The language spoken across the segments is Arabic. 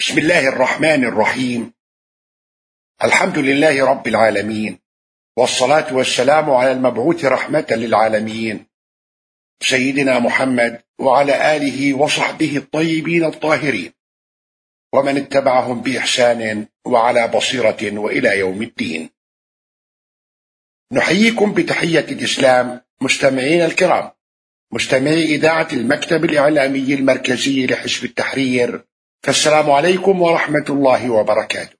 بسم الله الرحمن الرحيم. الحمد لله رب العالمين، والصلاة والسلام على المبعوث رحمة للعالمين سيدنا محمد وعلى آله وصحبه الطيبين الطاهرين ومن اتبعهم بإحسان وعلى بصيرة وإلى يوم الدين. نحييكم بتحية الإسلام مستمعين الكرام، مستمعي إذاعة المكتب الإعلامي المركزي لحزب التحرير، فالسلام عليكم ورحمة الله وبركاته.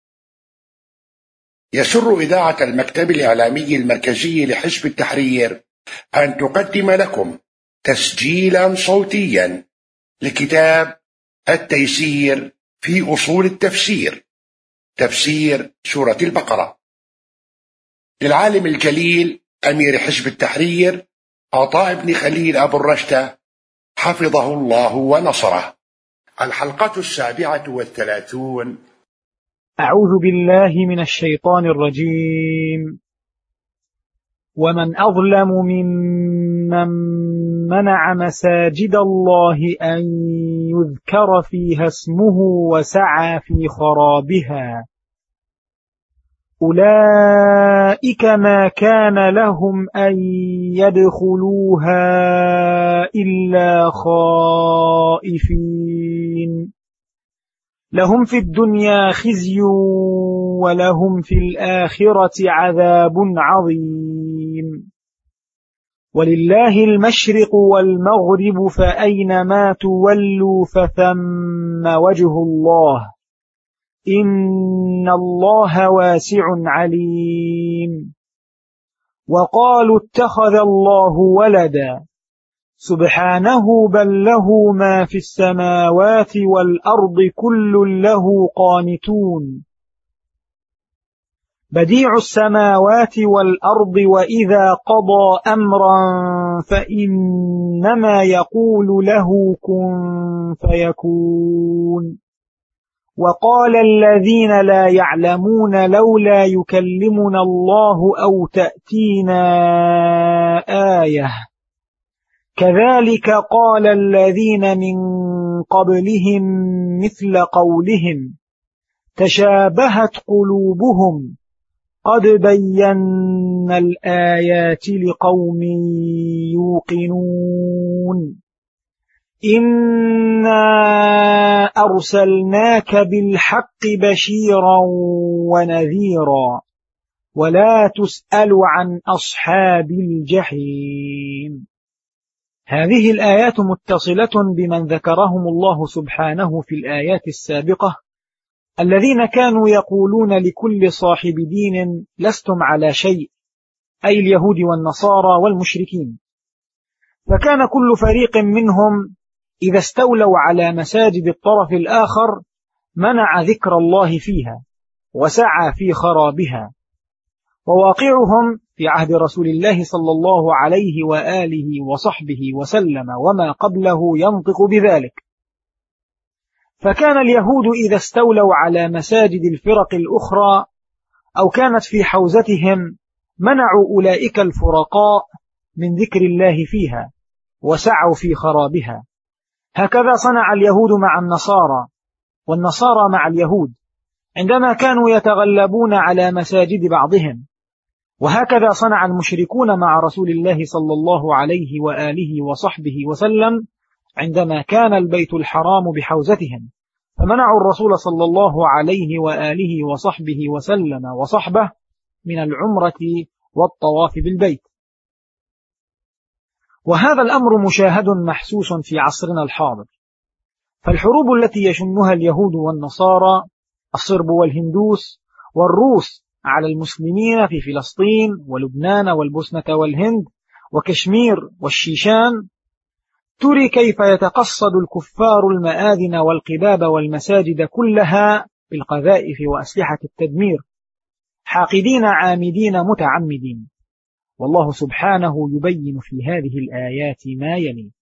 يسر إذاعة المكتب الإعلامي المركزي لحزب التحرير أن تقدم لكم تسجيلا صوتيا لكتاب التيسير في أصول التفسير، تفسير سورة البقرة، للعالم الجليل أمير حزب التحرير عطاء بن خليل أبو الرشدة حفظه الله ونصره. الحلقة 37. أعوذ بالله من الشيطان الرجيم. ومن أظلم ممن منع مساجد الله أن يذكر فيها اسمه وسعى في خرابها أولئك ما كان لهم أن يدخلوها إلا خائفين لهم في الدنيا خزي ولهم في الآخرة عذاب عظيم ولله المشرق والمغرب فأينما تولوا فثم وجه الله إن الله واسع عليم. وقالوا اتخذ الله ولدا سبحانه بل له ما في السماوات والأرض كل له قانتون بديع السماوات والأرض وإذا قضى أمرا فإنما يقول له كن فيكون. وقال الذين لا يعلمون لولا يكلمنا الله أو تأتينا آية كذلك قال الذين من قبلهم مثل قولهم تشابهت قلوبهم قد بينا الآيات لقوم يوقنون إنا أرسلناك بالحق بشيرا ونذيرا ولا تسأل عن أصحاب الجحيم. هذه الآيات متصلة بمن ذكرهم الله سبحانه في الآيات السابقة، الذين كانوا يقولون لكل صاحب دين لستم على شيء، أي اليهود والنصارى والمشركين. فكان كل فريق منهم إذا استولوا على مساجد الطرف الآخر منع ذكر الله فيها وسعى في خرابها. وواقعهم في عهد رسول الله صلى الله عليه وآله وصحبه وسلم وما قبله ينطق بذلك. فكان اليهود إذا استولوا على مساجد الفرق الأخرى أو كانت في حوزتهم منعوا أولئك الفرقاء من ذكر الله فيها وسعوا في خرابها. هكذا صنع اليهود مع النصارى والنصارى مع اليهود عندما كانوا يتغلبون على مساجد بعضهم، وهكذا صنع المشركون مع رسول الله صلى الله عليه وآله وصحبه وسلم عندما كان البيت الحرام بحوزتهم، فمنعوا الرسول صلى الله عليه وآله وصحبه وسلم وصحبه من العمرة والطواف بالبيت. وهذا الأمر مشاهد محسوس في عصرنا الحاضر. فالحروب التي يشنها اليهود والنصارى، الصرب والهندوس والروس على المسلمين في فلسطين ولبنان والبوسنة والهند وكشمير والشيشان، تري كيف يتقصد الكفار المآذن والقباب والمساجد كلها بالقذائف وأسلحة التدمير، حاقدين عامدين متعمدين. والله سبحانه يبين في هذه الآيات ما يلي.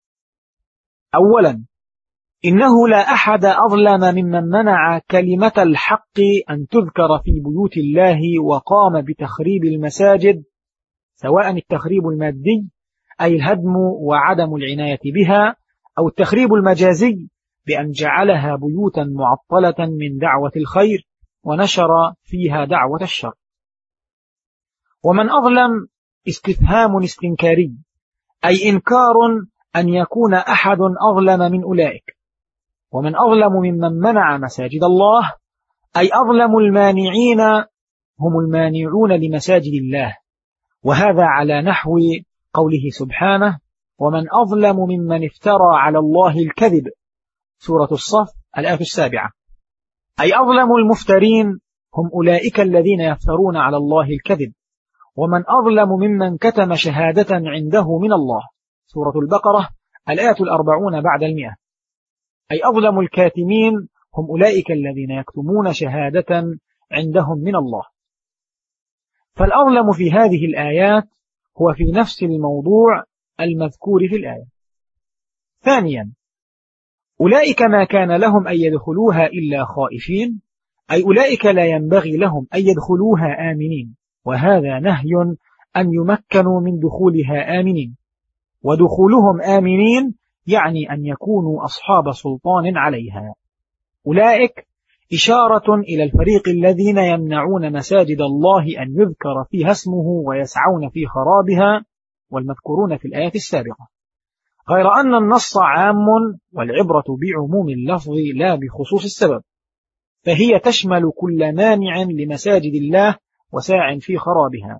أولا، إنه لا أحد أظلم ممن منع كلمة الحق أن تذكر في بيوت الله وقام بتخريب المساجد، سواء التخريب المادي أي الهدم وعدم العناية بها، أو التخريب المجازي بأن جعلها بيوتا معطلة من دعوة الخير ونشر فيها دعوة الشر. ومن أظلم استفهام استنكاري، أي إنكار أن يكون أحد أظلم من أولئك. ومن أظلم ممن منع مساجد الله، أي أظلم المانعين هم المانعون لمساجد الله، وهذا على نحو قوله سبحانه: ومن أظلم ممن افترى على الله الكذب، سورة الصف الآية 7. أي أظلم المفترين هم أولئك الذين يفترون على الله الكذب. ومن أظلم ممن كتم شهادة عنده من الله، سورة البقرة الآية 40 بعد 100. أي أظلم الكاتمين هم أولئك الذين يكتمون شهادة عندهم من الله. فالأظلم في هذه الآيات هو في نفس الموضوع المذكور في الآية. ثانيا، أولئك ما كان لهم أن يدخلوها إلا خائفين، أي أولئك لا ينبغي لهم أن يدخلوها آمنين، وهذا نهي أن يمكنوا من دخولها آمنين. ودخولهم آمنين يعني أن يكونوا أصحاب سلطان عليها. أولئك إشارة إلى الفريق الذين يمنعون مساجد الله أن يذكر فيها اسمه ويسعون في خرابها، والمذكورون في الآية السابقة، غير أن النص عام والعبرة بعموم اللفظ لا بخصوص السبب، فهي تشمل كل مانع لمساجد الله وساع في خرابها.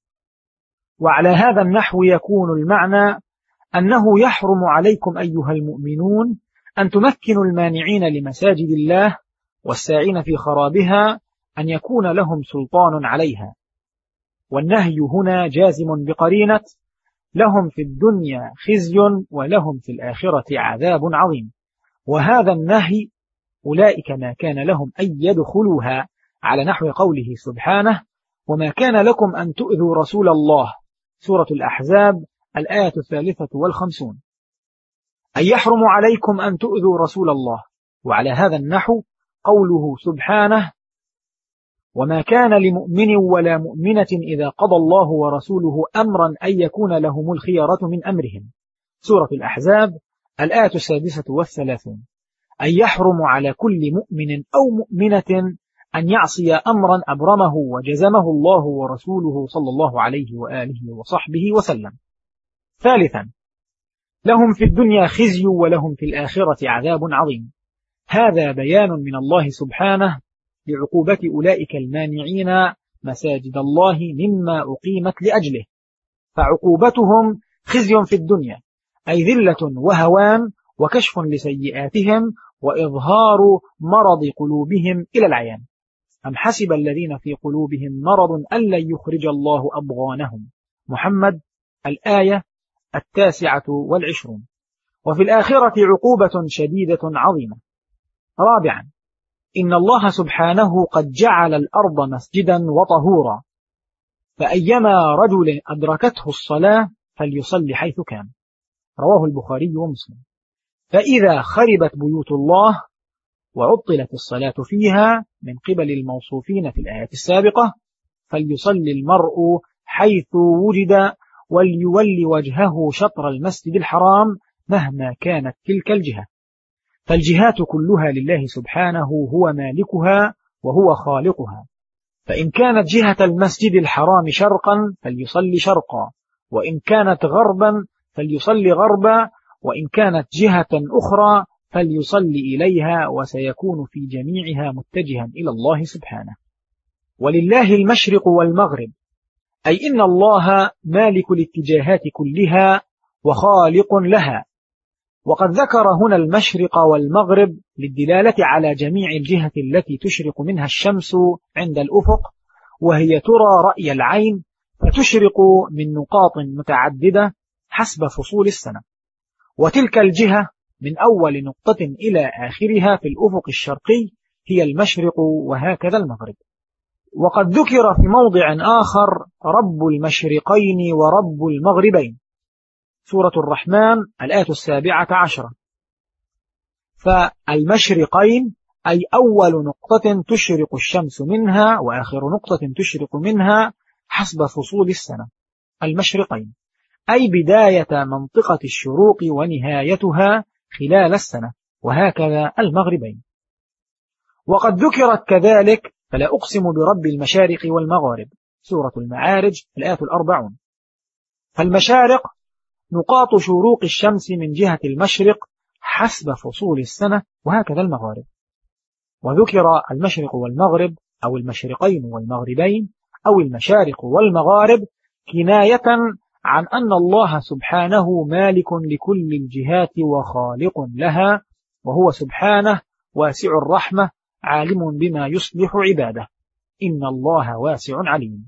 وعلى هذا النحو يكون المعنى أنه يحرم عليكم أيها المؤمنون أن تمكنوا المانعين لمساجد الله والساعين في خرابها أن يكون لهم سلطان عليها. والنهي هنا جازم بقرينة لهم في الدنيا خزي ولهم في الآخرة عذاب عظيم. وهذا النهي أولئك ما كان لهم أن يدخلوها، على نحو قوله سبحانه: وما كان لكم أن تؤذوا رسول الله، سورة الأحزاب الآية 53. أي يحرم عليكم أن تؤذوا رسول الله. وعلى هذا النحو قوله سبحانه: وما كان لمؤمن ولا مؤمنة إذا قضى الله ورسوله أمرا أن يكون لهم الخيرة من أمرهم، سورة الأحزاب الآية 36. أي يحرم على كل مؤمن أو مؤمنة أن يعصي أمرا أبرمه وجزمه الله ورسوله صلى الله عليه وآله وصحبه وسلم. ثالثا، لهم في الدنيا خزي ولهم في الآخرة عذاب عظيم. هذا بيان من الله سبحانه لعقوبة أولئك المانعين مساجد الله مما أقيمت لأجله، فعقوبتهم خزي في الدنيا، أي ذلة وهوان وكشف لسيئاتهم وإظهار مرض قلوبهم إلى العيان. أم حسب الذين في قلوبهم مرض أن لن يخرج الله أضغانهم، محمد الآية 29. وفي الآخرة عقوبة شديدة عظيمة. رابعا، إن الله سبحانه قد جعل الأرض مسجدا وطهورا، فأيما رجل أدركته الصلاة فليصلي حيث كان، رواه البخاري ومسلم. فإذا خربت بيوت الله وعطلت الصلاة فيها من قبل الموصوفين في الآية السابقة فليصلي المرء حيث وجد وليولي وجهه شطر المسجد الحرام مهما كانت تلك الجهة، فالجهات كلها لله سبحانه هو مالكها وهو خالقها. فإن كانت جهة المسجد الحرام شرقا فليصلي شرقا، وإن كانت غربا فليصلي غربا، وإن كانت جهة أخرى فليصلي إليها، وسيكون في جميعها متجها إلى الله سبحانه. ولله المشرق والمغرب، أي إن الله مالك الاتجاهات كلها وخالق لها. وقد ذكر هنا المشرق والمغرب للدلالة على جميع الجهة التي تشرق منها الشمس عند الأفق، وهي ترى رأي العين فتشرق من نقاط متعددة حسب فصول السنة، وتلك الجهة من أول نقطة إلى آخرها في الأفق الشرقي هي المشرق، وهكذا المغرب. وقد ذكر في موضع آخر رب المشرقين ورب المغربين، سورة الرحمن الآية 17. فالمشرقين أي أول نقطة تشرق الشمس منها وآخر نقطة تشرق منها حسب فصول السنة، المشرقين أي بداية منطقة الشروق ونهايتها خلال السنة، وهكذا المغربين. وقد ذكرت كذلك فلا أقسم برب المشارق والمغارب، سورة المعارج الآية 40. فالمشارق نقاط شروق الشمس من جهة المشرق حسب فصول السنة، وهكذا المغارب. وذكر المشرق والمغرب أو المشرقين والمغربين أو المشارق والمغارب كناية عن أن الله سبحانه مالك لكل الجهات وخالق لها، وهو سبحانه واسع الرحمة عالم بما يصلح عباده، إن الله واسع عليم.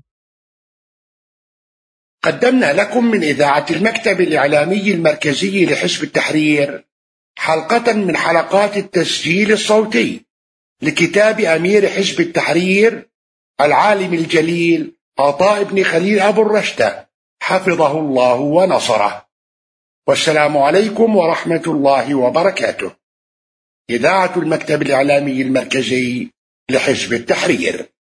قدمنا لكم من إذاعة المكتب الإعلامي المركزي لحزب التحرير حلقة من حلقات التسجيل الصوتي لكتاب أمير حزب التحرير العالم الجليل عطاء بن خليل أبو الرشدة حفظه الله ونصره. والسلام عليكم ورحمة الله وبركاته. إذاعة المكتب الإعلامي المركزي لحزب التحرير.